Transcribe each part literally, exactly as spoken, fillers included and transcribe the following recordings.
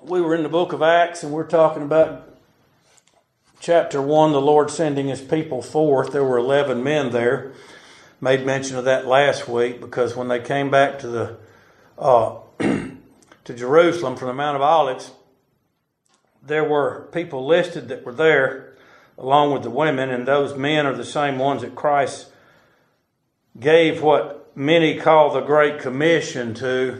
we were in the book of Acts, and we're talking about chapter one, the Lord sending his people forth. There were eleven men there. Made mention of that last week because when they came back to the uh, to Jerusalem from the Mount of Olives, there were people listed that were there along with the women, and those men are the same ones that Christ gave what many call the Great Commission to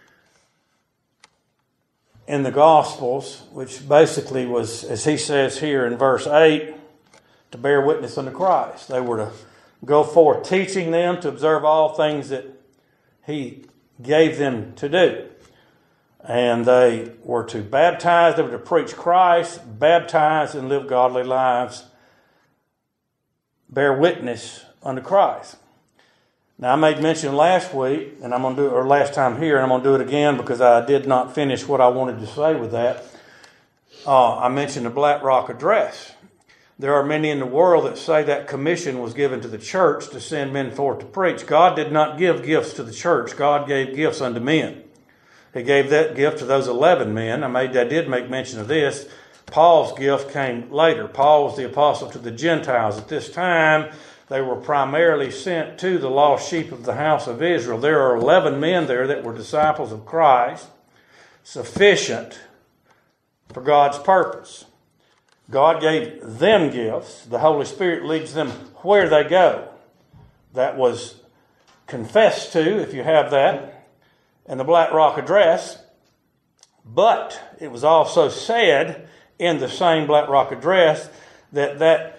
in the Gospels, which basically was, as he says here in verse eight, to bear witness unto Christ. They were to go forth, teaching them to observe all things that he gave them to do. And they were to baptize, they were to preach Christ, baptize and live godly lives, bear witness unto Christ. Now, I made mention last week, and I'm going to do it, or last time here, and I'm going to do it again because I did not finish what I wanted to say with that. Uh, I mentioned the Black Rock Address. There are many in the world that say that commission was given to the church to send men forth to preach. God did not give gifts to the church. God gave gifts unto men. He gave that gift to those eleven men. I made, I did make mention of this. Paul's gift came later. Paul was the apostle to the Gentiles. At this time, they were primarily sent to the lost sheep of the house of Israel. There are eleven men there that were disciples of Christ, sufficient for God's purpose. God gave them gifts. The Holy Spirit leads them where they go. That was confessed to, if you have that, in the Black Rock Address. But it was also said in the same Black Rock Address that that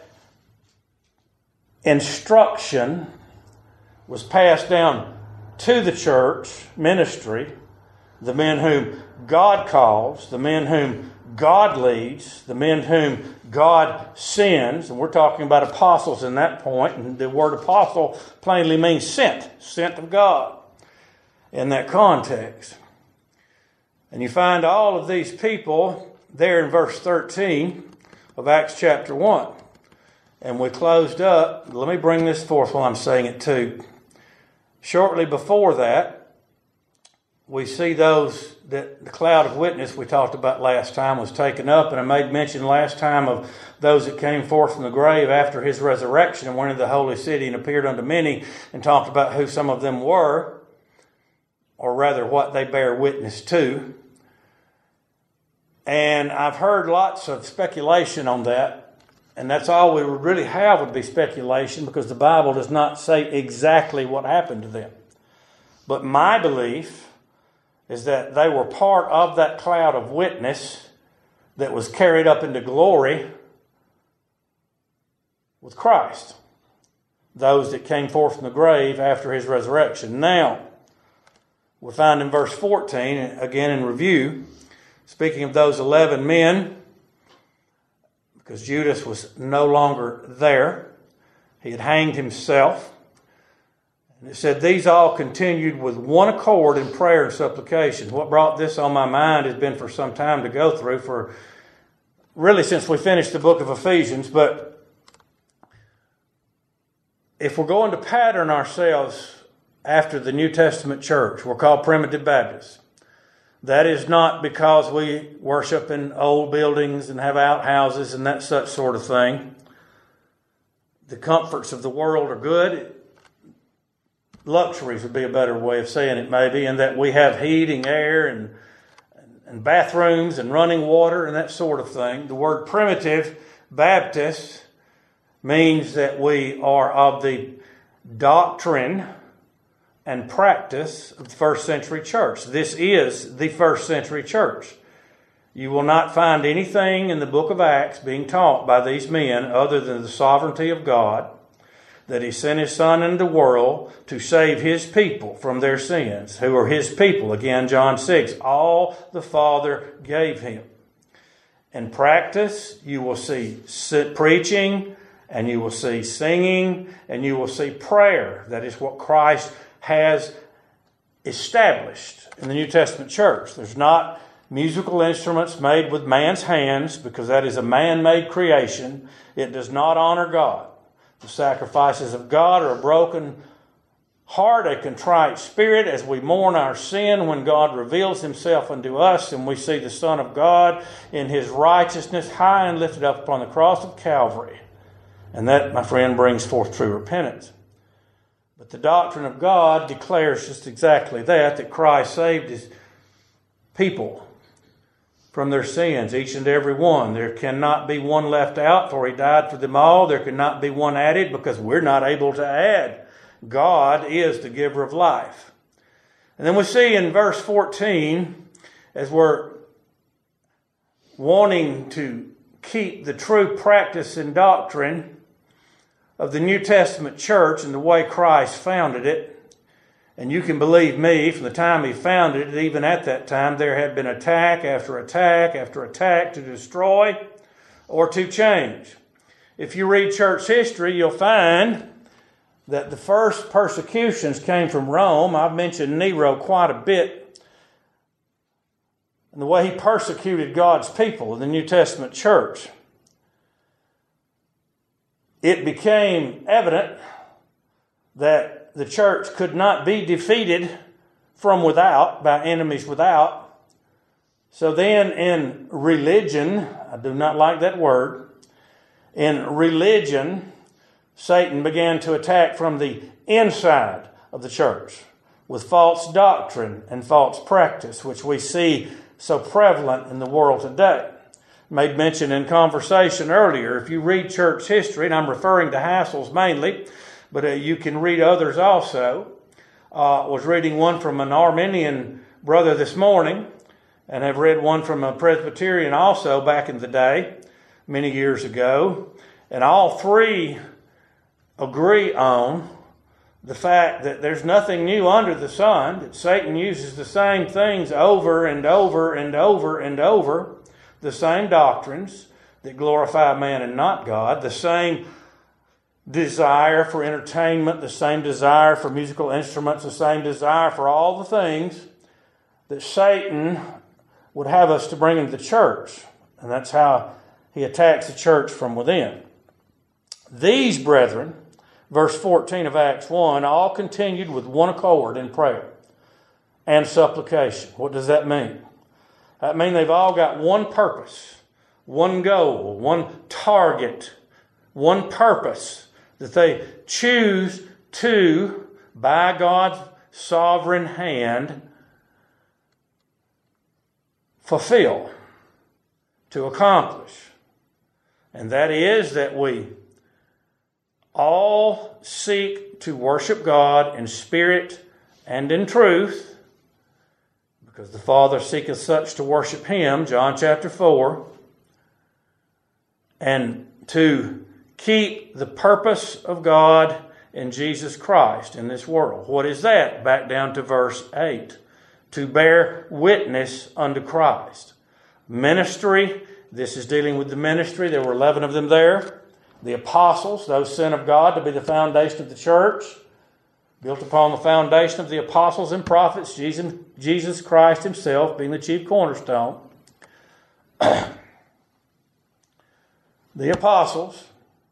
instruction was passed down to the church ministry, the men whom God calls, the men whom God leads, the men whom God sends, and we're talking about apostles in that point, and the word apostle plainly means sent, sent of God in that context. And you find all of these people there in verse thirteen of Acts chapter one. And we closed up, let me bring this forth while I'm saying it too. Shortly before that, we see those that the cloud of witness we talked about last time was taken up, and I made mention last time of those that came forth from the grave after his resurrection and went into the holy city and appeared unto many, and talked about who some of them were, or rather what they bear witness to. And I've heard lots of speculation on that. And that's all we would really have would be speculation because the Bible does not say exactly what happened to them. But my belief is that they were part of that cloud of witness that was carried up into glory with Christ. Those that came forth from the grave after his resurrection. Now, we find in verse fourteen, again in review, speaking of those eleven men, because Judas was no longer there. He had hanged himself. And it said, these all continued with one accord in prayer and supplication. What brought this on my mind has been for some time to go through, for really since we finished the book of Ephesians. But if we're going to pattern ourselves after the New Testament church, we're called Primitive Baptists. That is not because we worship in old buildings and have outhouses and that such sort of thing. The comforts of the world are good. Luxuries would be a better way of saying it maybe, in that we have heating, air, and, and bathrooms and running water and that sort of thing. The word Primitive Baptist means that we are of the doctrine and practice of the first century church. This is the first century church. You will not find anything in the book of Acts being taught by these men other than the sovereignty of God, that he sent his Son into the world to save his people from their sins, who are his people. Again, John six, all the Father gave him. In practice, you will see preaching, and you will see singing, and you will see prayer. That is what Christ has established in the New Testament church. There's not musical instruments made with man's hands, because that is a man-made creation. It does not honor God. The sacrifices of God are a broken heart, a contrite spirit, as we mourn our sin when God reveals himself unto us and we see the Son of God in his righteousness high and lifted up upon the cross of Calvary. And that, my friend, brings forth true repentance. But the doctrine of God declares just exactly that, that Christ saved his people from their sins, each and every one. There cannot be one left out, for he died for them all. There cannot be one added, because we're not able to add. God is the giver of life. And then we see in verse fourteen, as we're wanting to keep the true practice and doctrine of the New Testament church and the way Christ founded it. And you can believe me, from the time he founded it, even at that time, there had been attack after attack after attack to destroy or to change. If you read church history, you'll find that the first persecutions came from Rome. I've mentioned Nero quite a bit. And the way he persecuted God's people in the New Testament church. It became evident that the church could not be defeated from without, by enemies without. So then in religion, I do not like that word, in religion, Satan began to attack from the inside of the church with false doctrine and false practice, which we see so prevalent in the world today. Made mention in conversation earlier, if you read church history, and I'm referring to Hassel's mainly, but uh, you can read others also. I uh, was reading one from an Arminian brother this morning, and have read one from a Presbyterian also back in the day, many years ago. And all three agree on the fact that there's nothing new under the sun, that Satan uses the same things over and over and over and over, the same doctrines that glorify man and not God, the same desire for entertainment, the same desire for musical instruments, the same desire for all the things that Satan would have us to bring into the church. And that's how he attacks the church from within. These brethren, verse fourteen of Acts one, all continued with one accord in prayer and supplication. What does that mean? That means they've all got one purpose, one goal, one target, one purpose that they choose to, by God's sovereign hand, fulfill, to accomplish. And that is that we all seek to worship God in spirit and in truth, because the Father seeketh such to worship him, John chapter four, and to keep the purpose of God in Jesus Christ in this world. What is that? Back down to verse eight. To bear witness unto Christ. Ministry, this is dealing with the ministry. There were eleven of them there. The apostles, those sent of God to be the foundation of the church, built upon the foundation of the apostles and prophets, Jesus, Jesus Christ himself being the chief cornerstone. The apostles,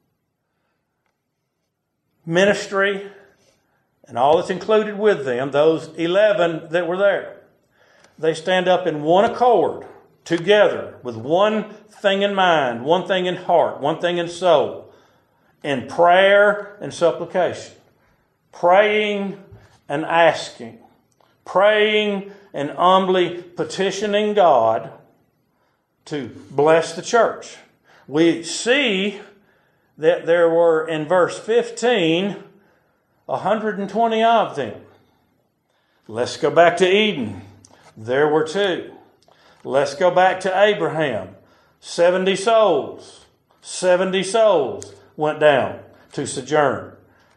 ministry, and all that's included with them, those eleven that were there. They stand up in one accord, together, with one thing in mind, one thing in heart, one thing in soul, in prayer and supplication. Praying and asking. Praying and humbly petitioning God to bless the church. We see that there were, in verse fifteen, one hundred twenty of them. Let's go back to Eden. There were two. Let's go back to Abraham. seventy souls. seventy souls went down to sojourn.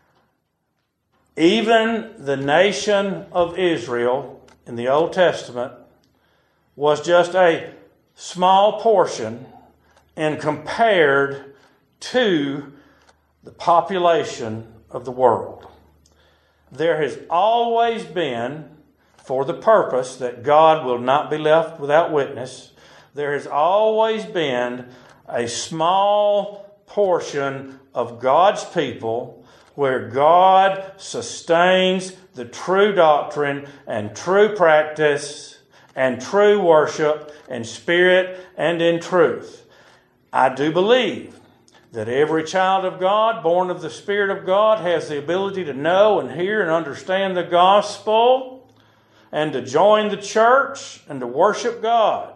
Even the nation of Israel in the Old Testament was just a small portion and compared to the population of the world. There has always been, for the purpose that God will not be left without witness, there has always been a small portion of God's people where God sustains the true doctrine and true practice and true worship in spirit and in truth. I do believe that every child of God, born of the Spirit of God, has the ability to know and hear and understand the gospel and to join the church and to worship God.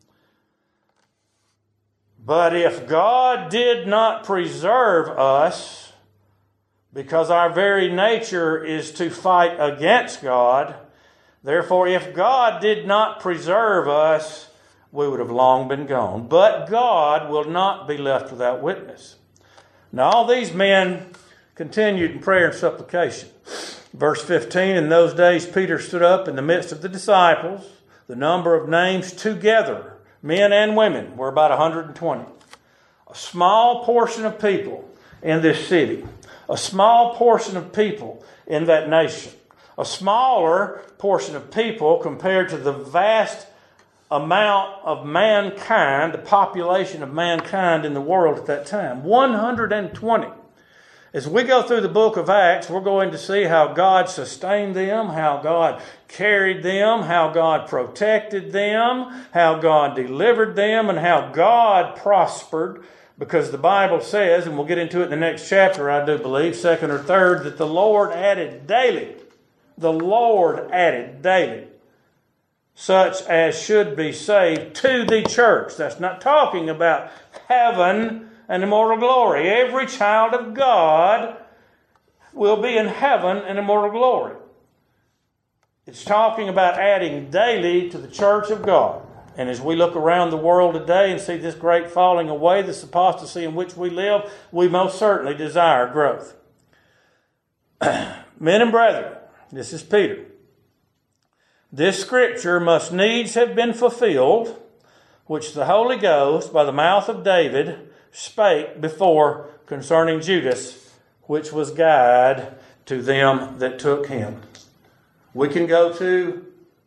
But if God did not preserve us, because our very nature is to fight against God, therefore if God did not preserve us, we would have long been gone. But God will not be left without witness. Now all these men continued in prayer and supplication. Verse fifteen, in those days Peter stood up in the midst of the disciples. The number of names together, men and women, were about one hundred twenty. A small portion of people in this city. A small portion of people in that nation. A smaller portion of people compared to the vast amount of mankind, the population of mankind in the world at that time. one hundred twenty. As we go through the book of Acts, we're going to see how God sustained them, how God carried them, how God protected them, how God delivered them, and how God prospered. Because the Bible says, and we'll get into it in the next chapter, I do believe, second or third, that the Lord added daily, the Lord added daily, such as should be saved to the church. That's not talking about heaven and immortal glory. Every child of God will be in heaven and immortal glory. It's talking about adding daily to the church of God. And as we look around the world today and see this great falling away, this apostasy in which we live, we most certainly desire growth. Men and brethren, this is Peter. This scripture must needs have been fulfilled, which the Holy Ghost, by the mouth of David, spake before concerning Judas, which was guide to them that took him. We can go to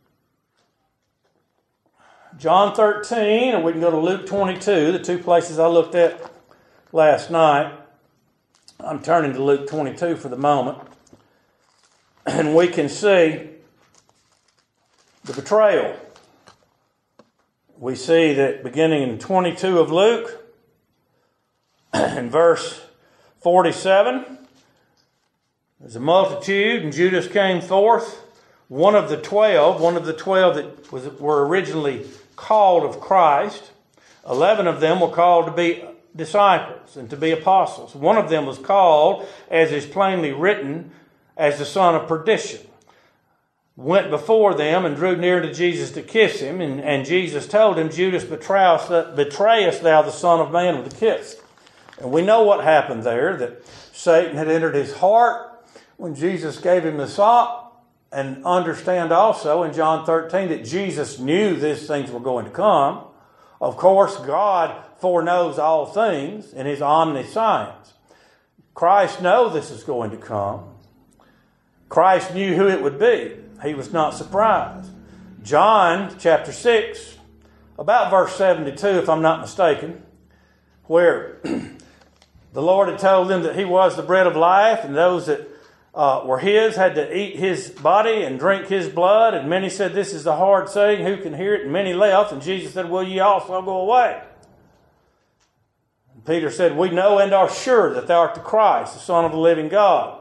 John thirteen, or we can go to Luke twenty-two, the two places I looked at last night. I'm turning to Luke twenty-two for the moment. And we can see the betrayal. We see that beginning in twenty-two of Luke, in verse forty-seven, there's a multitude, and Judas came forth, one of the twelve, one of the twelve that was, were originally called of Christ. Eleven of them were called to be disciples and to be apostles. One of them was called, as is plainly written, as the son of perdition. Went before them and drew near to Jesus to kiss him. And, and Jesus told him, Judas, betrayest thou the Son of Man with a kiss? And we know what happened there, that Satan had entered his heart when Jesus gave him the sop. And understand also in John thirteen that Jesus knew these things were going to come. Of course, God foreknows all things in his omniscience. Christ knew this is going to come. Christ knew who it would be. He was not surprised. John chapter six, about verse seventy-two, if I'm not mistaken, where the Lord had told them that he was the bread of life, and those that uh, were his had to eat his body and drink his blood. And many said, this is the hard saying, who can hear it? And many left. And Jesus said, will ye also go away? And Peter said, we know and are sure that thou art the Christ, the Son of the living God.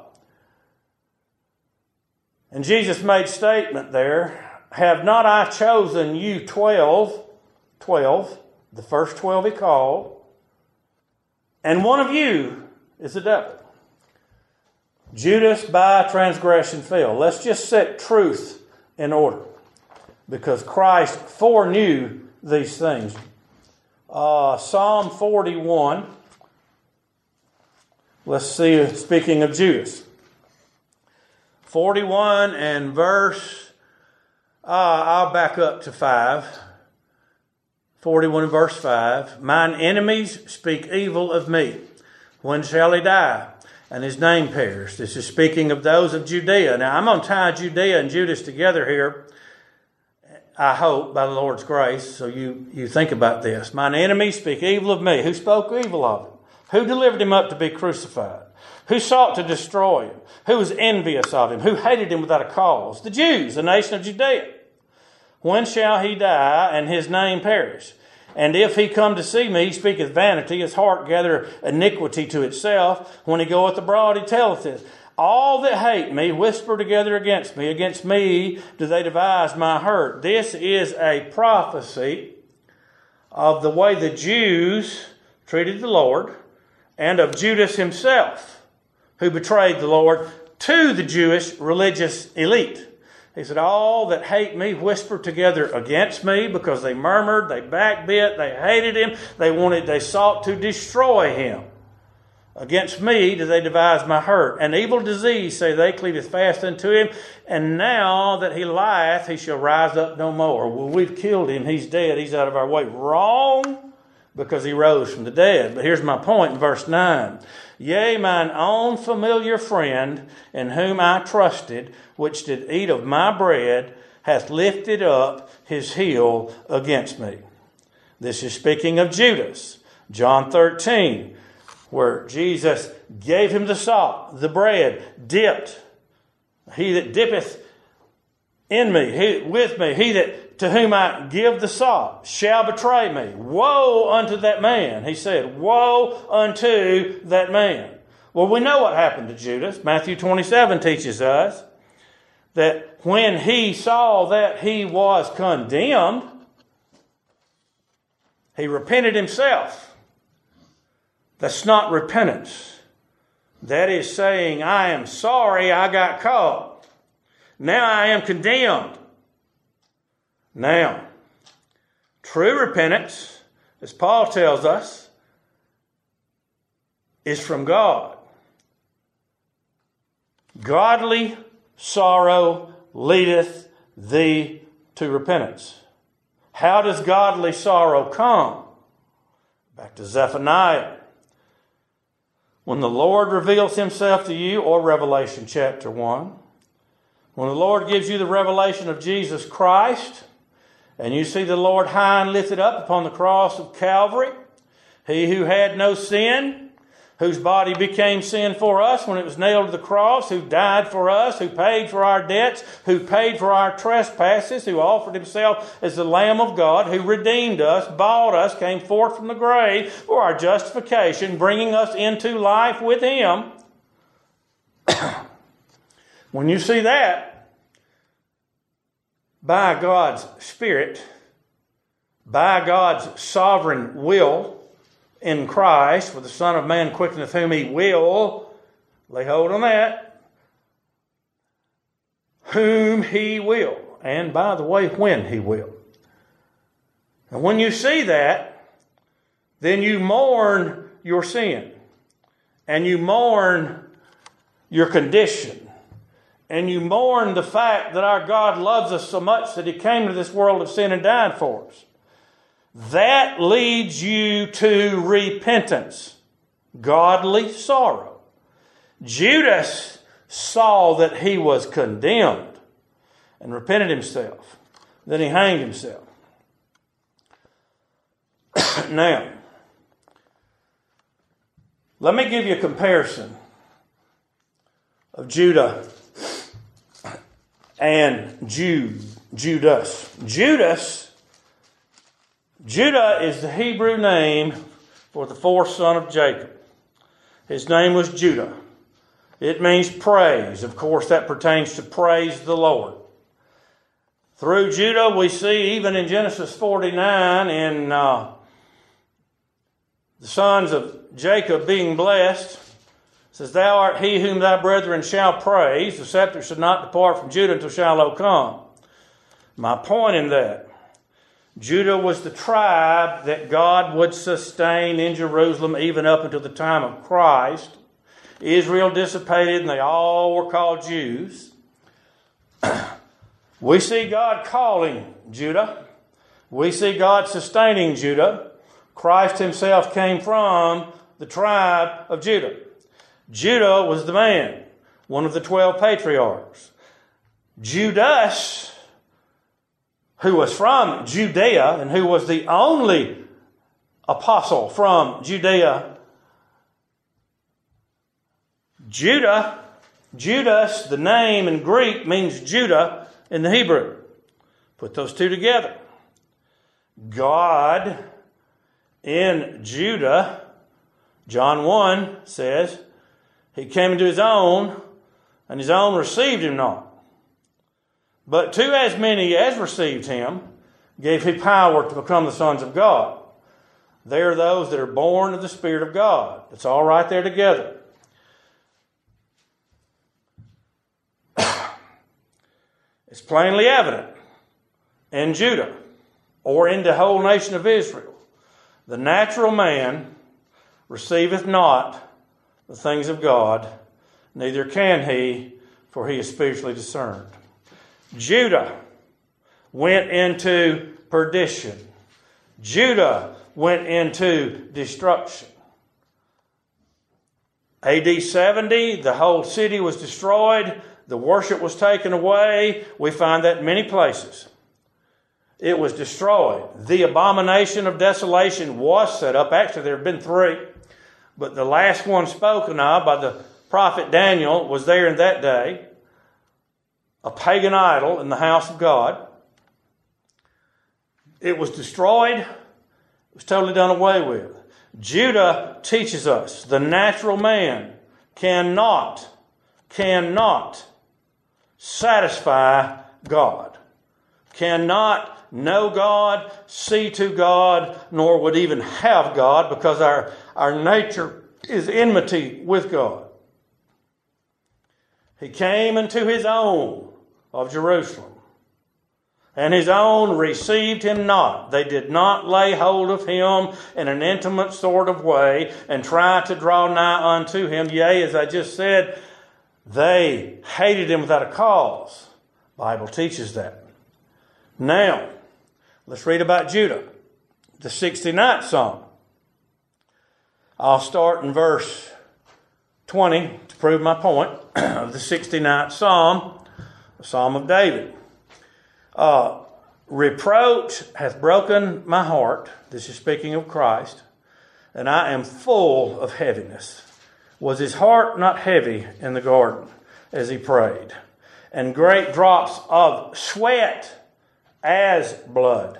And Jesus made statement there, have not I chosen you twelve, twelve, the first twelve he called, and one of you is the devil. Judas by transgression fell. Let's just set truth in order, because Christ foreknew these things. Uh, Psalm forty-one. Let's see, speaking of Judas. forty-one and verse, uh, I'll back up to five. forty-one and verse five. Mine enemies speak evil of me. When shall he die? And his name perish. This is speaking of those of Judea. Now, I'm going to tie Judea and Judas together here, I hope, by the Lord's grace. So you, you think about this. Mine enemies speak evil of me. Who spoke evil of him? Who delivered him up to be crucified? Who sought to destroy him? Who was envious of him? Who hated him without a cause? The Jews, the nation of Judea. When shall he die and his name perish? And if he come to see me, he speaketh vanity, his heart gathereth iniquity to itself. When he goeth abroad, he telleth this. All that hate me whisper together against me. Against me do they devise my hurt. This is a prophecy of the way the Jews treated the Lord and of Judas himself, who betrayed the Lord to the Jewish religious elite. He said, all that hate me whisper together against me because they murmured, they backbit, they hated him, they wanted, they sought to destroy him. Against me do they devise my hurt. An evil disease, say they, cleaveth fast unto him, and now that he lieth, he shall rise up no more. Well, we've killed him, he's dead, he's out of our way. Wrong, because he rose from the dead. But here's my point in verse nine. Yea, mine own familiar friend, in whom I trusted, which did eat of my bread, hath lifted up his heel against me. This is speaking of Judas. John thirteen, where Jesus gave him the salt, the bread, dipped. He that dippeth in me, he, with me, he that to whom I give the salt shall betray me. Woe unto that man. He said, woe unto that man. Well, we know what happened to Judas. Matthew twenty-seven teaches us that when he saw that he was condemned, he repented himself. That's not repentance. That is saying, I am sorry I got caught. Now I am condemned. Now, true repentance, as Paul tells us, is from God. Godly sorrow leadeth thee to repentance. How does godly sorrow come? Back to Zephaniah. When the Lord reveals himself to you, or Revelation chapter one, when the Lord gives you the revelation of Jesus Christ, and you see the Lord high and lifted up upon the cross of Calvary, he who had no sin, whose body became sin for us when it was nailed to the cross, who died for us, who paid for our debts, who paid for our trespasses, who offered himself as the Lamb of God, who redeemed us, bought us, came forth from the grave for our justification, bringing us into life with him. When you see that, by God's Spirit, by God's sovereign will in Christ, for the Son of Man quickeneth whom he will, lay hold on that, whom he will, and by the way, when he will. And when you see that, then you mourn your sin, and you mourn your condition, and you mourn the fact that our God loves us so much that he came to this world of sin and died for us. That leads you to repentance, godly sorrow. Judas saw that he was condemned and repented himself. Then he hanged himself. Now, let me give you a comparison of Judah and Jude, Judas. Judas, Judah is the Hebrew name for the fourth son of Jacob. His name was Judah. It means praise. Of course, that pertains to praise the Lord. Through Judah, we see even in Genesis forty-nine, in uh, the sons of Jacob being blessed, says, thou art he whom thy brethren shall praise. The scepter should not depart from Judah until Shiloh come. My point in that, Judah was the tribe that God would sustain in Jerusalem even up until the time of Christ. Israel dissipated and they all were called Jews. We see God calling Judah. We see God sustaining Judah. Christ himself came from the tribe of Judah. Judah was the man, one of the twelve patriarchs. Judas, who was from Judea and who was the only apostle from Judea, Judah, Judas, the name in Greek means Judah in the Hebrew. Put those two together. God in Judah, John one says, he came into his own, and his own received him not. But to as many as received him, gave he power to become the sons of God. They are those that are born of the Spirit of God. It's all right there together. It's plainly evident in Judah or in the whole nation of Israel. The natural man receiveth not the things of God, neither can he, for he is spiritually discerned. Judah went into perdition. Judah went into destruction. A D seventy, the whole city was destroyed. The worship was taken away. We find that in many places. It was destroyed. The abomination of desolation was set up. Actually, there have been three. But the last one spoken of by the prophet Daniel was there in that day. A pagan idol in the house of God. It was destroyed. It was totally done away with. Judah teaches us the natural man cannot, cannot satisfy God. Cannot know God, see to God, nor would even have God, because our, our nature is enmity with God. He came into his own of Jerusalem, and his own received him not. They did not lay hold of him in an intimate sort of way and try to draw nigh unto him. Yea, as I just said, they hated him without a cause. The Bible teaches that. Now, let's read about Judah. The sixty-ninth Psalm. I'll start in verse twenty to prove my point of the sixty-ninth Psalm, the Psalm of David. Uh, Reproach hath broken my heart. This is speaking of Christ. And I am full of heaviness. Was his heart not heavy in the garden as he prayed? And great drops of sweat as blood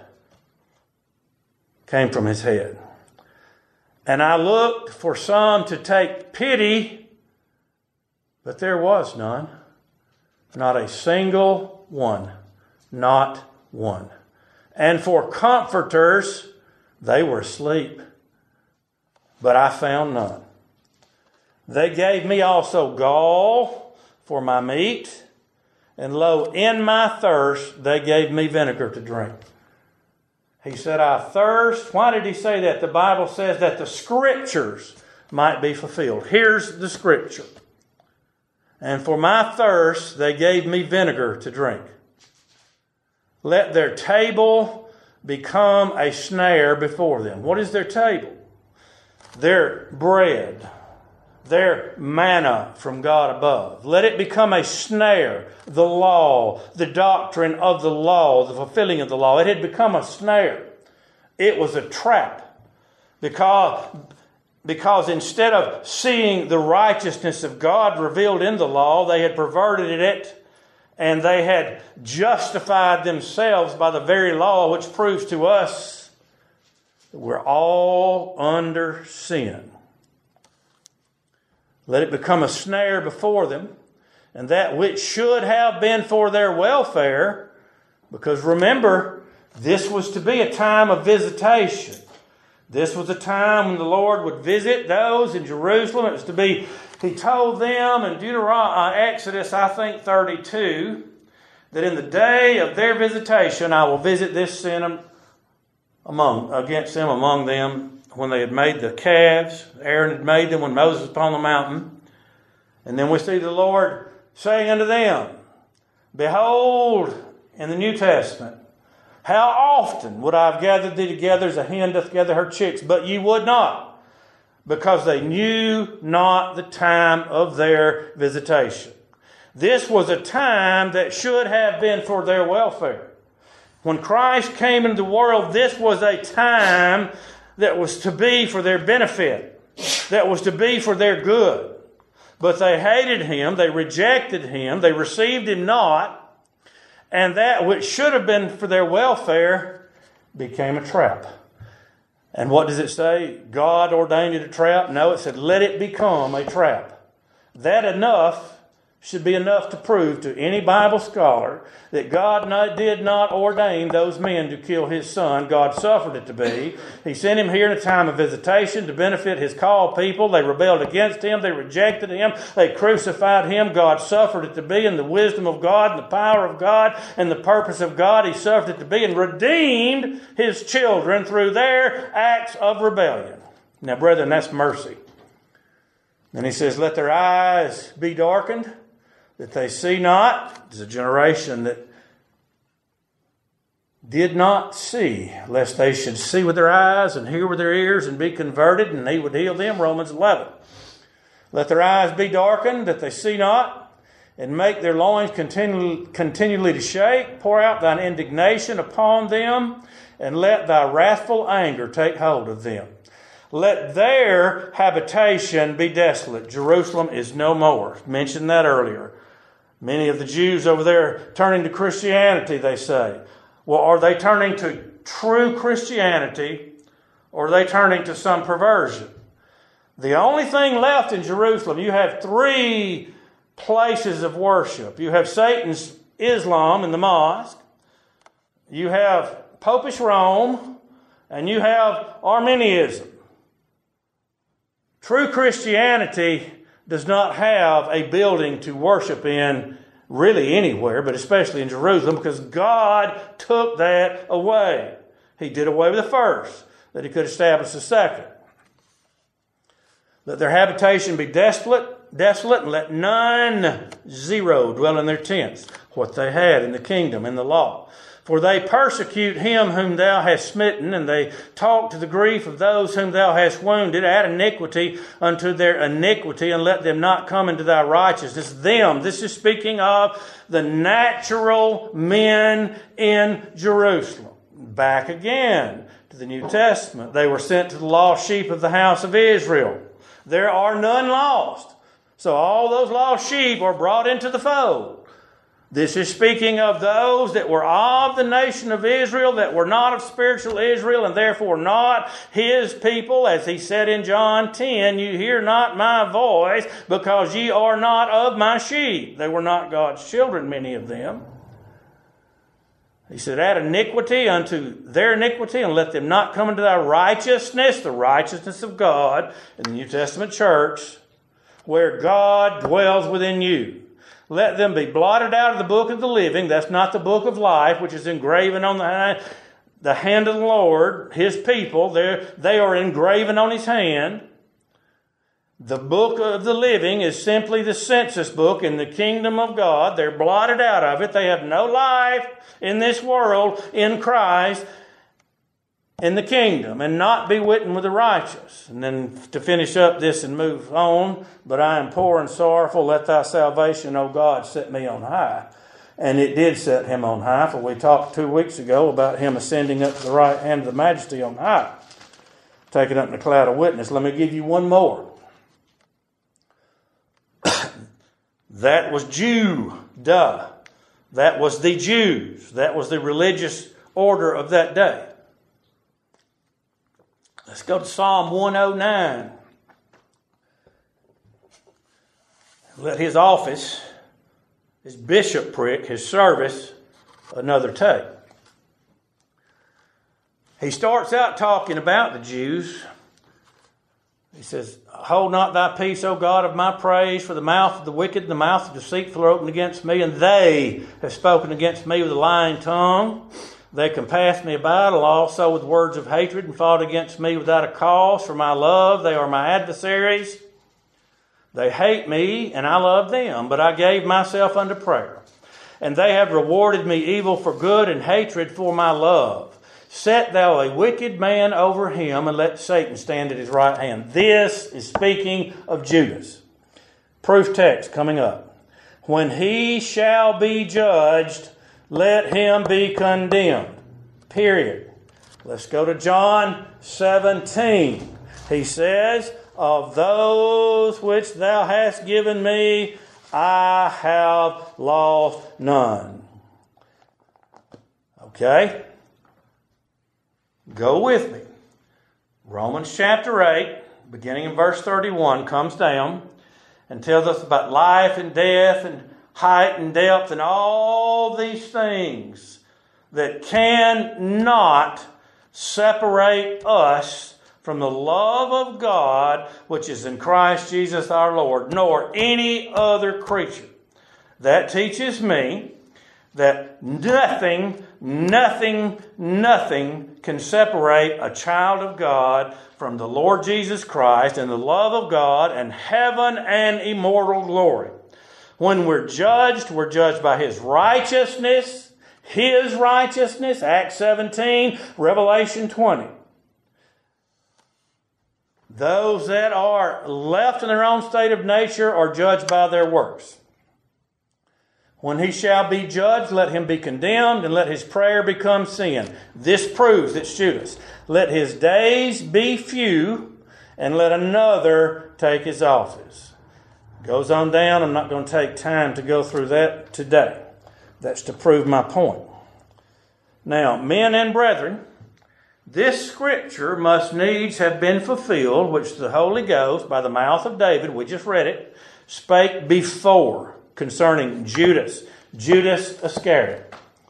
came from his head. And I looked for some to take pity, but there was none. Not a single one. Not one. And for comforters, they were asleep, but I found none. They gave me also gall for my meat, and lo, in my thirst, they gave me vinegar to drink. He said, I thirst. Why did he say that? The Bible says that the scriptures might be fulfilled. Here's the scripture. And for my thirst, they gave me vinegar to drink. Let their table become a snare before them. What is their table? Their bread, their manna from God above. Let it become a snare, the law, the doctrine of the law, the fulfilling of the law. It had become a snare. It was a trap. Because, because instead of seeing the righteousness of God revealed in the law, they had perverted it. And they had justified themselves by the very law, which proves to us that we're all under sin. Let it become a snare before them, and that which should have been for their welfare, because remember, this was to be a time of visitation. This was a time when the Lord would visit those in Jerusalem. It was to be, he told them in Deuteronomy, uh, Exodus, I think thirty-two, that in the day of their visitation, I will visit this sin among against them among them when they had made the calves. Aaron had made them when Moses was upon the mountain. And then we see the Lord saying unto them, behold, in the New Testament, how often would I have gathered thee together as a hen doth gather her chicks, but ye would not, because they knew not the time of their visitation. This was a time that should have been for their welfare. When Christ came into the world, this was a time that was to be for their benefit, that was to be for their good. But they hated him, they rejected him, they received him not, and that which should have been for their welfare became a trap. And what does it say? God ordained it a trap? No, it said, let it become a trap. That enough should be enough to prove to any Bible scholar that God not, did not ordain those men to kill his son. God suffered it to be. He sent him here in a time of visitation to benefit his called people. They rebelled against him. They rejected him. They crucified him. God suffered it to be in the wisdom of God and the power of God and the purpose of God. He suffered it to be and redeemed his children through their acts of rebellion. Now, brethren, that's mercy. And he says, let their eyes be darkened, that they see not. There's a generation that did not see, lest they should see with their eyes and hear with their ears and be converted, and he would heal them. Romans eleven. Let their eyes be darkened, that they see not, and make their loins continually, continually to shake. Pour out thine indignation upon them, and let thy wrathful anger take hold of them. Let their habitation be desolate. Jerusalem is no more. Mentioned that earlier. Many of the Jews over there turning to Christianity, they say. Well, are they turning to true Christianity, or are they turning to some perversion? The only thing left in Jerusalem, you have three places of worship. You have Satan's Islam in the mosque. You have Popish Rome, and you have Arminianism. True Christianity does not have a building to worship in really anywhere, but especially in Jerusalem, because God took that away. He did away with the first, that he could establish the second. Let their habitation be desolate, desolate, and let none, zero, dwell in their tents, what they had in the kingdom, in the law. For they persecute him whom thou hast smitten, and they talk to the grief of those whom thou hast wounded. Add iniquity unto their iniquity, and let them not come into thy righteousness. Them, this is speaking of the natural men in Jerusalem. Back again to the New Testament. They were sent to the lost sheep of the house of Israel. There are none lost. So all those lost sheep are brought into the fold. This is speaking of those that were of the nation of Israel, that were not of spiritual Israel, and therefore not his people. As he said in John ten, you hear not my voice, because ye are not of my sheep. They were not God's children, many of them. He said, add iniquity unto their iniquity, and let them not come into thy righteousness, the righteousness of God, in the New Testament church, where God dwells within you. Let them be blotted out of the book of the living. That's not the book of life, which is engraven on the, the hand of the Lord, his people. They're, they are engraven on his hand. The book of the living is simply the census book in the kingdom of God. They're blotted out of it. They have no life in this world in Christ, in the kingdom, and not be witness with the righteous. And then to finish up this and move on, but I am poor and sorrowful. Let thy salvation, O God, set me on high. And it did set him on high, for we talked two weeks ago about him ascending up to the right hand of the majesty on high, taken up in the cloud of witness. Let me give you one more. That was Judah. That was the Jews. That was the religious order of that day. Let's go to Psalm one oh nine. Let his office, his bishopric, his service, another take. He starts out talking about the Jews. He says, hold not thy peace, O God, of my praise, for the mouth of the wicked and the mouth of the deceitful are opened against me, and they have spoken against me with a lying tongue. They compassed me about, also with words of hatred, and fought against me without a cause. For my love, they are my adversaries. They hate me, and I love them. But I gave myself unto prayer. And they have rewarded me evil for good, and hatred for my love. Set thou a wicked man over him, and let Satan stand at his right hand. This is speaking of Judas. Proof text coming up. When he shall be judged, let him be condemned. Period. Let's go to John seventeen. He says, of those which thou hast given me, I have lost none. Okay? Go with me. Romans chapter eight, beginning in verse thirty-one, comes down and tells us about life and death and height and depth and all these things that cannot separate us from the love of God which is in Christ Jesus our Lord, nor any other creature. That teaches me that nothing, nothing, nothing can separate a child of God from the Lord Jesus Christ and the love of God and heaven and immortal glory. When we're judged, we're judged by His righteousness, His righteousness, Acts seventeen, Revelation twenty. Those that are left in their own state of nature are judged by their works. When he shall be judged, let him be condemned, and let his prayer become sin. This proves, it's Judas. Let his days be few, and let another take his office. Goes on down. I'm not going to take time to go through that today. That's to prove my point. Now, men and brethren, this scripture must needs have been fulfilled, which the Holy Ghost, by the mouth of David, we just read it, spake before concerning Judas, Judas Iscariot,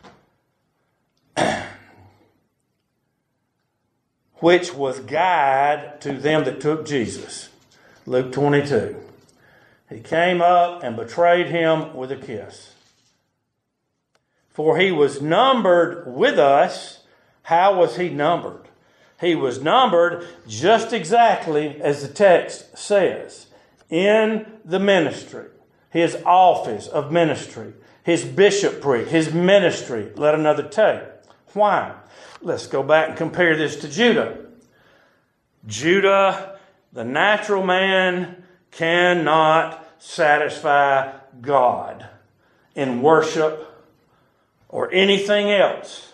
which was guide to them that took Jesus. Luke twenty-two. He came up and betrayed him with a kiss. For he was numbered with us. How was he numbered? He was numbered just exactly as the text says, in the ministry. His office of ministry, his bishopric, his ministry, let another take. Why? Let's go back and compare this to Judah. Judah, the natural man, cannot satisfy God in worship or anything else.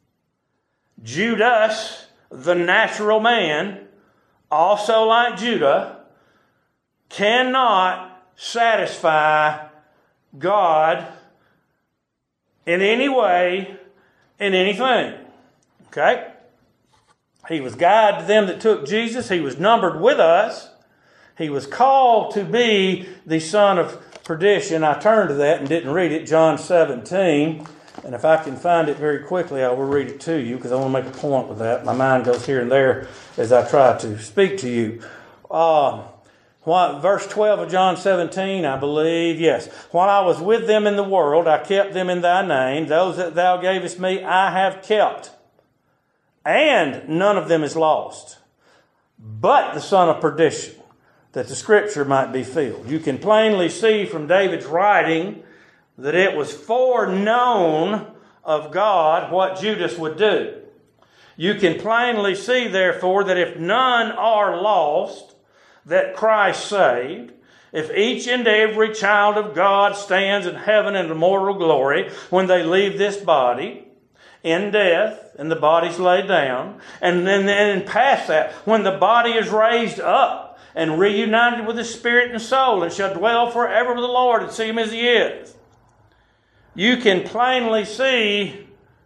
Judas, the natural man, also like Judah, cannot satisfy God in any way, in anything. Okay? He was guide to them that took Jesus. He was numbered with us. He was called to be the son of perdition. I turned to that and didn't read it, John seventeen. And if I can find it very quickly, I will read it to you because I want to make a point with that. My mind goes here and there as I try to speak to you. Uh, What, verse twelve of John seventeen, I believe, yes. While I was with them in the world, I kept them in thy name. Those that thou gavest me, I have kept. And none of them is lost, but the son of perdition, that the scripture might be filled. You can plainly see from David's writing that it was foreknown of God what Judas would do. You can plainly see, therefore, that if none are lost, that Christ saved, if each and every child of God stands in heaven in immortal glory when they leave this body in death and the body's laid down, and then, then past that, when the body is raised up and reunited with the spirit and soul and shall dwell forever with the Lord and see Him as He is, you can plainly see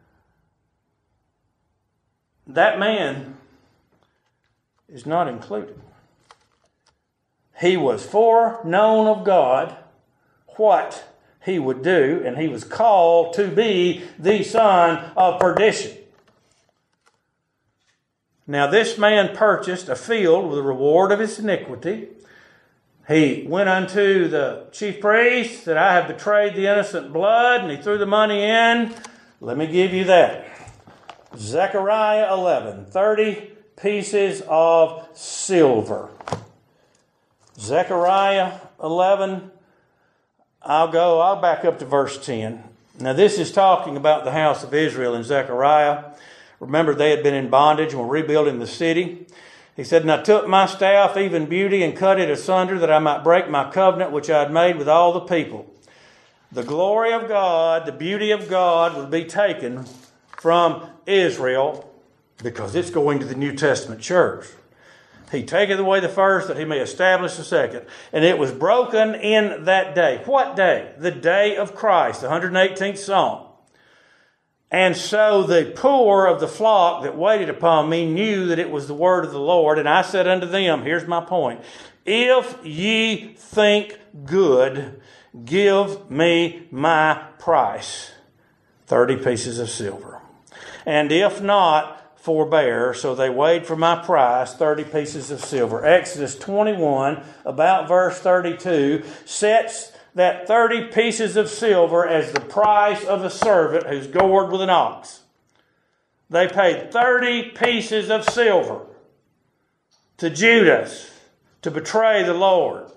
that man is not included. He was foreknown of God what he would do, and he was called to be the son of perdition. Now this man purchased a field with the reward of his iniquity. He went unto the chief priest, that I have betrayed the innocent blood, and he threw the money in. Let me give you that. Zechariah eleven, thirty pieces of silver. Zechariah eleven, I'll go, I'll back up to verse ten. Now this is talking about the house of Israel in Zechariah. Remember, they had been in bondage and were rebuilding the city. He said, And I took my staff, even beauty, and cut it asunder, that I might break my covenant which I had made with all the people. The glory of God, the beauty of God would be taken from Israel because it's going to the New Testament church. He taketh away the first, that he may establish the second. And it was broken in that day. What day? The day of Christ, the one hundred eighteenth Psalm. And so the poor of the flock that waited upon me knew that it was the word of the Lord. And I said unto them, here's my point, if ye think good, give me my price, thirty pieces of silver. And if not, forbear. So they weighed for my price thirty pieces of silver. Exodus twenty-one, about verse thirty-two, sets that thirty pieces of silver as the price of a servant who's gored with an ox. They paid thirty pieces of silver to Judas to betray the Lord.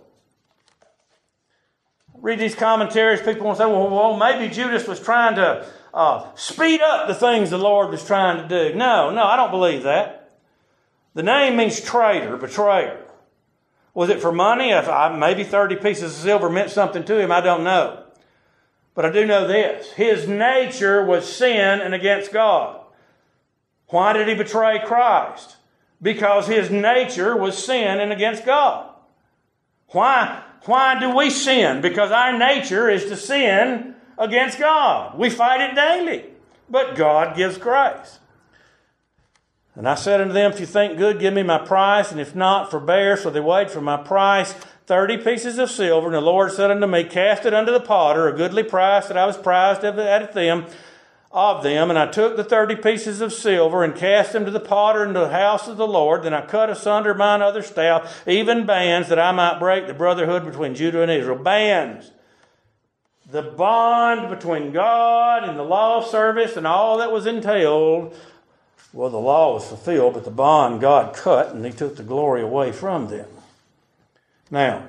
Read these commentaries, people want to say, well, well maybe Judas was trying to uh, speed up the things the Lord was trying to do. No, no, I don't believe that. The name means traitor, betrayer. Was it for money? If I, maybe thirty pieces of silver meant something to him, I don't know. But I do know this. His nature was sin and against God. Why did he betray Christ? Because his nature was sin and against God. Why? Why do we sin? Because our nature is to sin against God. We fight it daily. But God gives grace. And I said unto them, if you think good, give me my price, and if not, forbear. So they weighed for my price thirty pieces of silver. And the Lord said unto me, cast it unto the potter, a goodly price that I was prized of them. of them, and I took the thirty pieces of silver and cast them to the potter into the house of the Lord. Then I cut asunder mine other staff, even bands, that I might break the brotherhood between Judah and Israel. Bands. The bond between God and the law of service and all that was entailed. Well, the law was fulfilled, but the bond God cut, and he took the glory away from them. Now,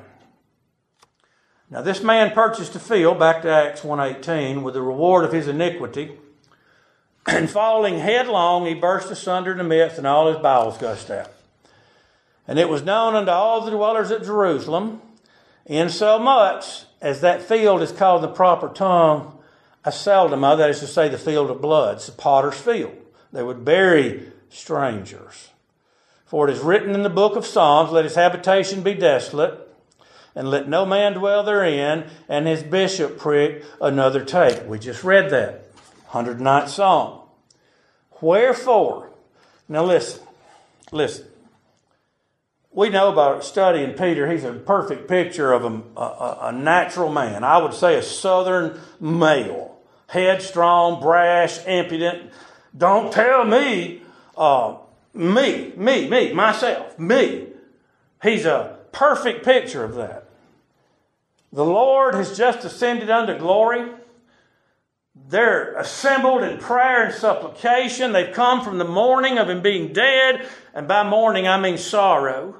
now this man purchased a field, back to Acts one eighteen, with the reward of his iniquity. And falling headlong, he burst asunder in the midst, and all his bowels gushed out. And it was known unto all the dwellers at Jerusalem, insomuch as that field is called in the proper tongue Aceldama, that is to say, the field of blood. It's the potter's field. They would bury strangers. For it is written in the book of Psalms, let his habitation be desolate, and let no man dwell therein, and his bishopric another take. We just read that. one hundred ninth Psalm. Wherefore, now listen, listen. We know about studying Peter. He's a perfect picture of a, a, a natural man. I would say a southern male. Headstrong, brash, impudent. Don't tell me, uh, me, me, me, myself, me. He's a perfect picture of that. The Lord has just ascended unto glory. They're assembled in prayer and supplication. They've come from the mourning of him being dead, and by mourning I mean sorrow,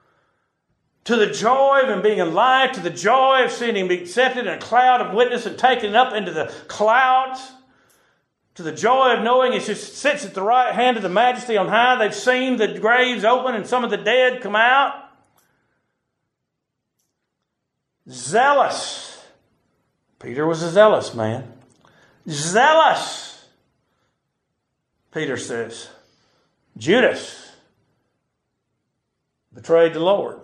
to the joy of him being alive, to the joy of seeing him be accepted in a cloud of witness and taken up into the clouds, to the joy of knowing he sits at the right hand of the Majesty on high. They've seen the graves open and some of the dead come out. Zealous. Peter was a zealous man. Zealous. Peter says, Judas betrayed the Lord.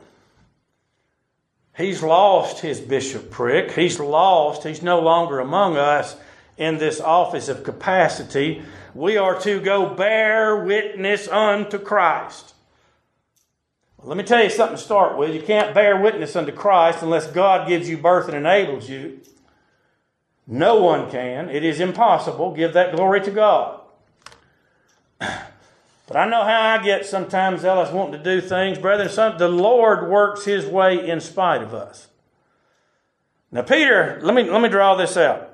He's lost his bishopric. He's lost. He's no longer among us in this office of capacity. We are to go bear witness unto Christ. Well, let me tell you something to start with. You can't bear witness unto Christ unless God gives you birth and enables you. No one can. It is impossible. Give that glory to God. But I know how I get sometimes zealous wanting to do things. Brethren, son, the Lord works his way in spite of us. Now, Peter, let me, let me draw this out.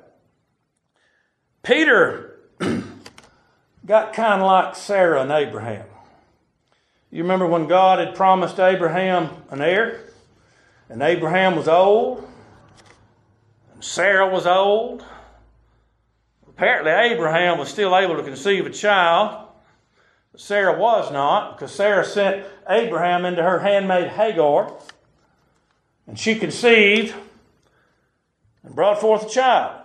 Peter got kind of like Sarah and Abraham. You remember when God had promised Abraham an heir? And Abraham was old. And Sarah was old. Apparently Abraham was still able to conceive a child. But Sarah was not, because Sarah sent Abraham into her handmaid Hagar. And she conceived and brought forth a child.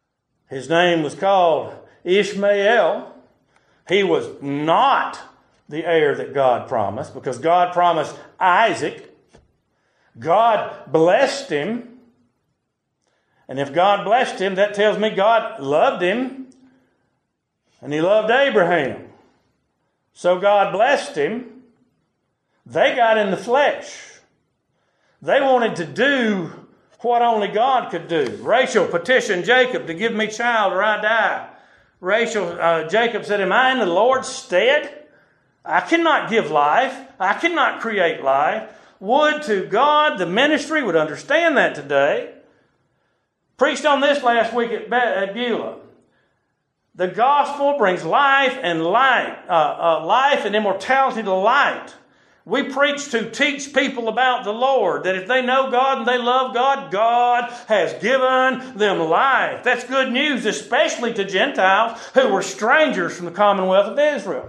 His name was called Ishmael. He was not the heir that God promised, because God promised Isaac. God blessed him. And if God blessed him, that tells me God loved him. And he loved Abraham. So God blessed him. They got in the flesh. They wanted to do what only God could do. Rachel petitioned Jacob to give me child or I die. Rachel, uh, Jacob said, am I in the Lord's stead? I cannot give life. I cannot create life. Would to God the ministry would understand that today. Preached on this last week at, Be- at Beulah. The gospel brings life and light, uh, uh, life and immortality to light. We preach to teach people about the Lord, that if they know God and they love God, God has given them life. That's good news, especially to Gentiles who were strangers from the commonwealth of Israel.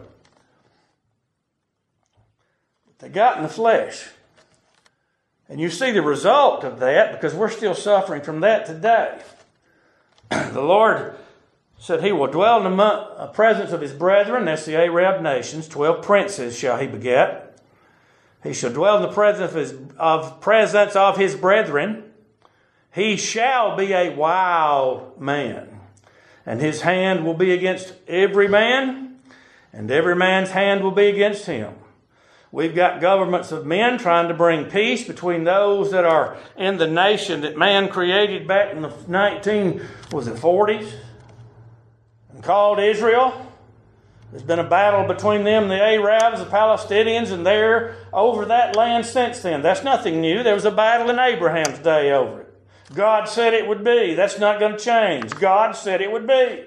They got in the flesh. And you see the result of that, because we're still suffering from that today. The Lord said he will dwell in the presence of his brethren. That's the Arab nations. Twelve princes shall he beget. He shall dwell in the presence of his, of presence of his brethren. He shall be a wild man, and his hand will be against every man, and every man's hand will be against him. We've got governments of men trying to bring peace between those that are in the nation that man created back in the nineteen was it forties and called Israel. There's been a battle between them, the Arabs, the Palestinians, and they're over that land since then. That's nothing new. There was a battle in Abraham's day over it. God said it would be. That's not going to change. God said it would be.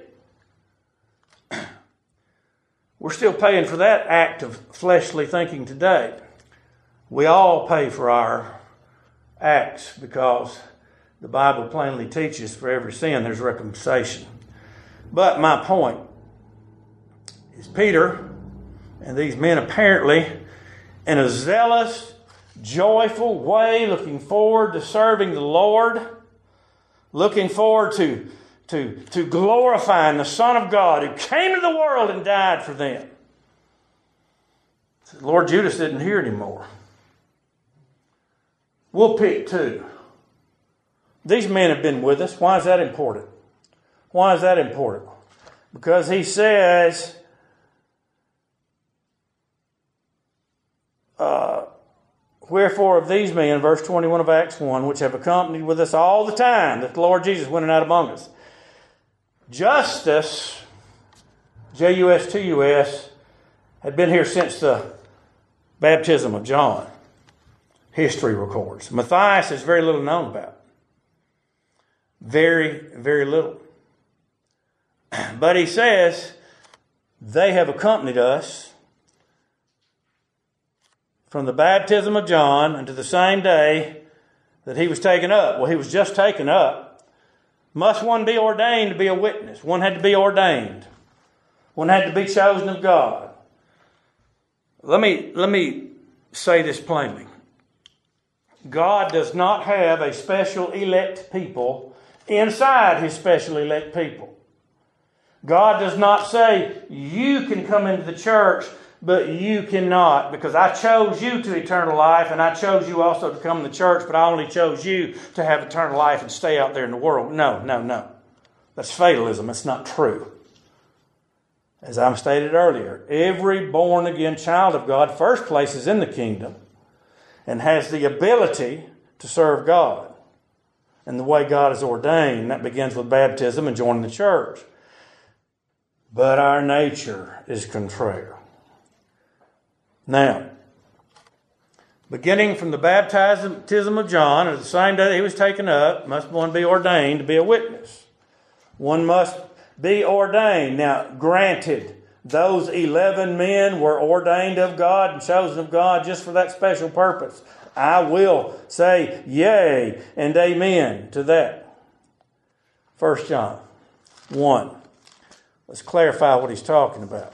We're still paying for that act of fleshly thinking today. We all pay for our acts because the Bible plainly teaches for every sin there's recompensation. But my point is Peter and these men apparently in a zealous, joyful way looking forward to serving the Lord, looking forward to To, to glorifying the Son of God who came to the world and died for them. Lord Judas didn't hear anymore. We'll pick two. These men have been with us. Why is that important? Why is that important? Because he says, uh, wherefore of these men, verse twenty-one of Acts one, which have accompanied with us all the time that the Lord Jesus went out among us. Justus, J U S T U S, had been here since the baptism of John. History records. Matthias is very little known about. Very, very little. But he says, they have accompanied us from the baptism of John unto the same day that he was taken up. Well, he was just taken up. Must one be ordained to be a witness? One had to be ordained. One had to be chosen of God. Let me, let me say this plainly. God does not have a special elect people inside his special elect people. God does not say, you can come into the church, but you cannot, because I chose you to eternal life, and I chose you also to come to the church, but I only chose you to have eternal life and stay out there in the world. No, no, no. That's fatalism. That's not true. As I stated earlier, every born-again child of God first place is in the kingdom and has the ability to serve God and the way God has ordained. That begins with baptism and joining the church. But our nature is contrary. Now, beginning from the baptism of John, at the same day that he was taken up, must one be ordained to be a witness. One must be ordained. Now, granted, those eleven men were ordained of God and chosen of God just for that special purpose. I will say yea and amen to that. First John one. Let's clarify what he's talking about.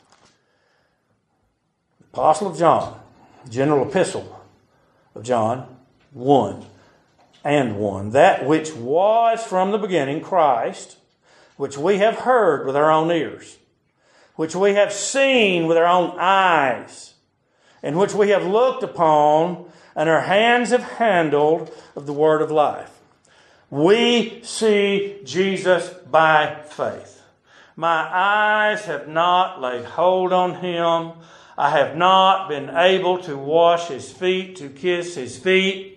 Apostle of John, general epistle of John, one and one. That which was from the beginning, Christ, which we have heard with our own ears, which we have seen with our own eyes, and which we have looked upon, and our hands have handled of the word of life. We see Jesus by faith. My eyes have not laid hold on him. I have not been able to wash his feet, to kiss his feet.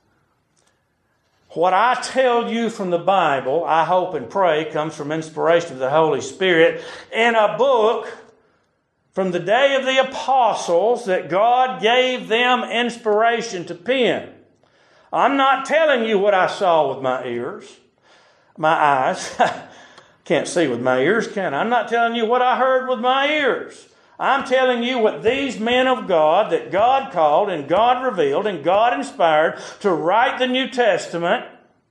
What I tell you from the Bible, I hope and pray, comes from inspiration of the Holy Spirit in a book from the day of the apostles that God gave them inspiration to pen. I'm not telling you what I saw with my ears, my eyes. Can't see with my ears, can I? I'm not telling you what I heard with my ears. I'm telling you what these men of God that God called and God revealed and God inspired to write the New Testament,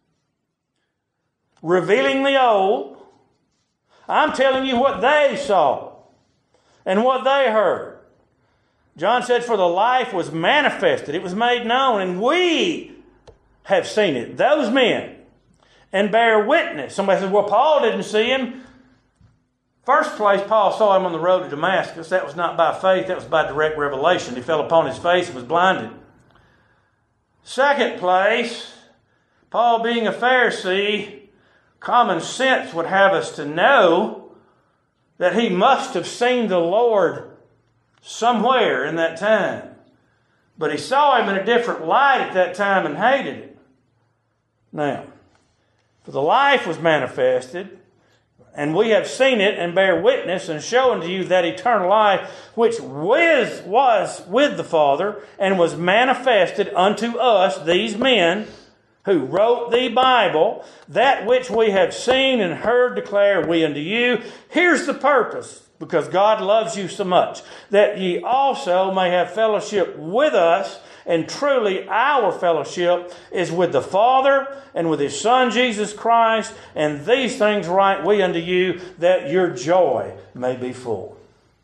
revealing the Old. I'm telling you what they saw and what they heard. John said, for the life was manifested. It was made known, and we have seen it. Those men. And bear witness. Somebody says, well, Paul didn't see him. First place, Paul saw him on the road to Damascus. That was not by faith. That was by direct revelation. He fell upon his face and was blinded. Second place, Paul being a Pharisee, common sense would have us to know that he must have seen the Lord somewhere in that time. But he saw him in a different light at that time and hated it. Now, for the life was manifested, and we have seen it and bear witness and show unto you that eternal life which was, was with the Father and was manifested unto us, these men who wrote the Bible, that which we have seen and heard declare we unto you. Here's the purpose, because God loves you so much, that ye also may have fellowship with us. And truly our fellowship is with the Father and with his Son Jesus Christ. And these things write we unto you, that your joy may be full.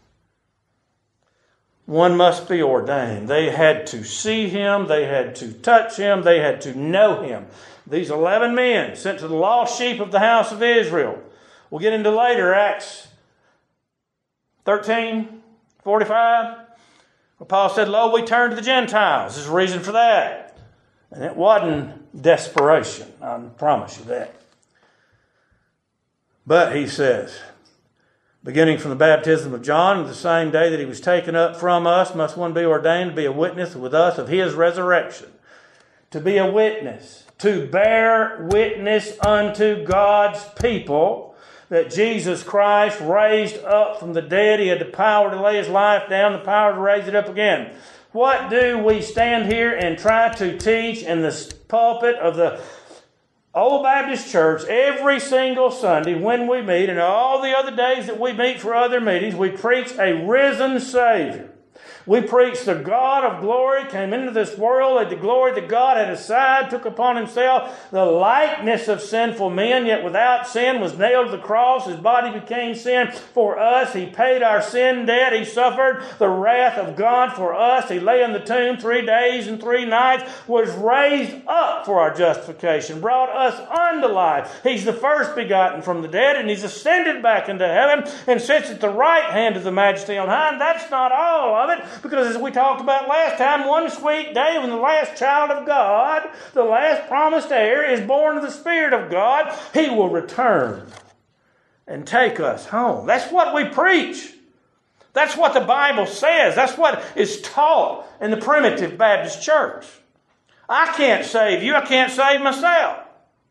One must be ordained. They had to see him. They had to touch him. They had to know him. These eleven men sent to the lost sheep of the house of Israel. We'll get into later, Acts thirteen forty-five. Paul said, lo, we turn to the Gentiles. There's a reason for that. And it wasn't desperation. I promise you that. But he says, beginning from the baptism of John, the same day that he was taken up from us, must one be ordained to be a witness with us of his resurrection. To be a witness. To bear witness unto God's people that Jesus Christ raised up from the dead. He had the power to lay his life down, the power to raise it up again. What do we stand here and try to teach in the pulpit of the Old Baptist Church every single Sunday when we meet, and all the other days that we meet for other meetings? We preach a risen Savior. We preach the God of glory came into this world, and the glory that God had aside took upon himself the likeness of sinful men, yet without sin was nailed to the cross. His body became sin for us. He paid our sin debt. He suffered the wrath of God for us. He lay in the tomb three days and three nights, was raised up for our justification, brought us unto life. He's the first begotten from the dead, and he's ascended back into heaven and sits at the right hand of the Majesty on high. And that's not all of it. Because as we talked about last time, one sweet day when the last child of God, the last promised heir, is born of the Spirit of God, he will return and take us home. That's what we preach. That's what the Bible says. That's what is taught in the primitive Baptist church. I can't save you. I can't save myself.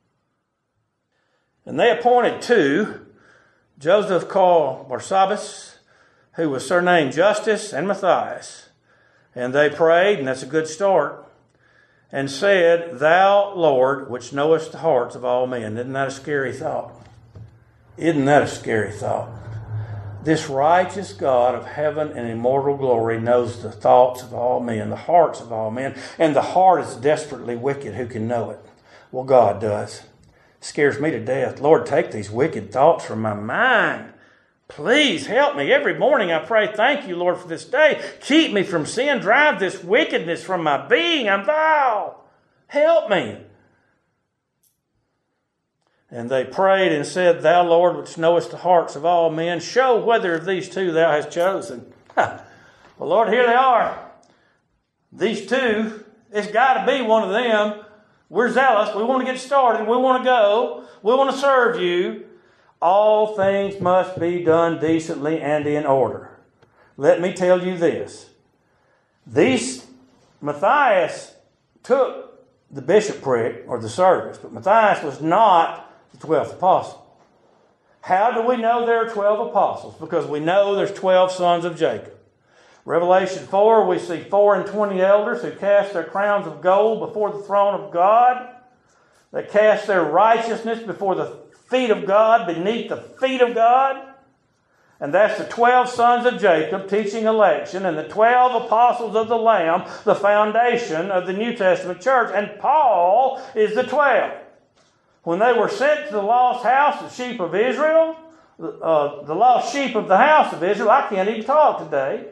And they appointed two, Joseph called Barsabbas, who was surnamed Justus, and Matthias. And they prayed, and that's a good start, and said, Thou, Lord, which knowest the hearts of all men. Isn't that a scary thought? Isn't that a scary thought? This righteous God of heaven and immortal glory knows the thoughts of all men, the hearts of all men, and the heart is desperately wicked. Who can know it? Well, God does. It scares me to death. Lord, take these wicked thoughts from my mind. Please help me. Every morning I pray, thank you, Lord, for this day. Keep me from sin. Drive this wickedness from my being. I'm vile. Help me. And they prayed and said, Thou, Lord, which knowest the hearts of all men, show whether of these two thou hast chosen. Well, Lord, here they are. These two, it's got to be one of them. We're zealous. We want to get started. We want to go. We want to serve you. All things must be done decently and in order. Let me tell you this. These, Matthias took the bishopric or the service, but Matthias was not the twelfth apostle. How do we know there are twelve apostles? Because we know there's twelve sons of Jacob. Revelation four, we see four and twenty elders who cast their crowns of gold before the throne of God. They cast their righteousness before the feet of God, beneath the feet of God. And that's the twelve sons of Jacob teaching election, and the twelve apostles of the Lamb, the foundation of the New Testament church. And Paul is the twelve. When they were sent to the lost house, the sheep of Israel, uh, the lost sheep of the house of Israel, I can't even talk today.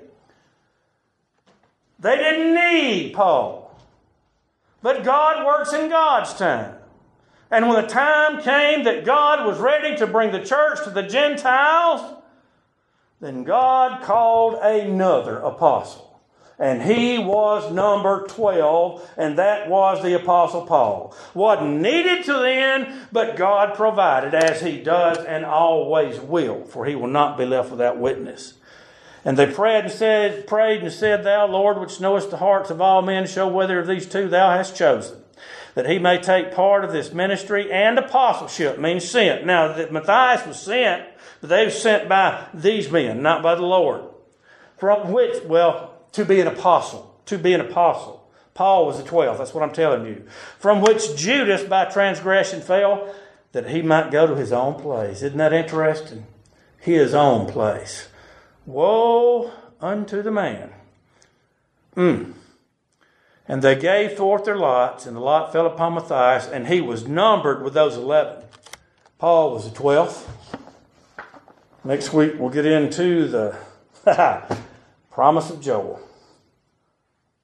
They didn't need Paul. But God works in God's time. And when the time came that God was ready to bring the church to the Gentiles, then God called another apostle. And he was number twelve, and that was the Apostle Paul. Wasn't needed to then, but God provided, as he does and always will, for he will not be left without witness. And they prayed and said, prayed and said, Thou, Lord, which knowest the hearts of all men, show whether of these two thou hast chosen, that he may take part of this ministry and apostleship, means sent. Now, that Matthias was sent, but they were sent by these men, not by the Lord. From which, well, to be an apostle, to be an apostle. Paul was the twelfth, that's what I'm telling you. From which Judas by transgression fell, that he might go to his own place. Isn't that interesting? His own place. Woe unto the man. Mm. And they gave forth their lots, and the lot fell upon Matthias, and he was numbered with those eleven. Paul was the twelfth. Next week we'll get into the promise of Joel.